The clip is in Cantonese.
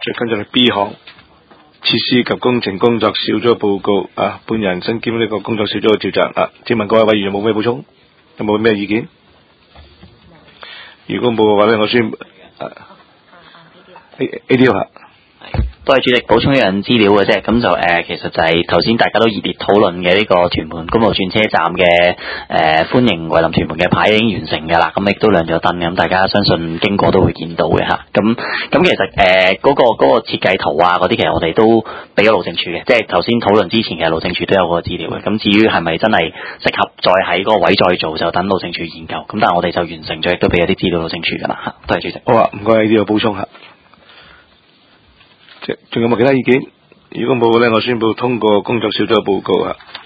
再跟住係 B 項設施及工程工作小組報告啊，本人身兼呢個工作小組嘅召集啊，請問各位委員有冇咩補充？有冇咩意見？如果冇嘅話咧，我宣A 條啊。 多謝主席，補充一樣資料嘅啫，咁就其實就係頭先大家都熱烈討論嘅呢個屯門公路轉車站嘅歡迎蒐臨屯門嘅牌已經完成㗎啦，咁亦都亮咗燈嘅，咁大家相信經過都會見到嘅嚇。咁其實嗰個設計圖啊嗰啲，其實我哋都俾咗路政署嘅，即係頭先討論之前嘅路政署都有個資料嘅。咁至於係咪真係適合再喺嗰個位再做，就等路政署研究。咁但係我哋就完成咗，亦都俾咗啲資料路政署㗎啦嚇。多謝主席。 好啊，唔該，呢度補充下。仲有冇其他意見？如果冇咧，我宣布通過工作小組嘅報告啊。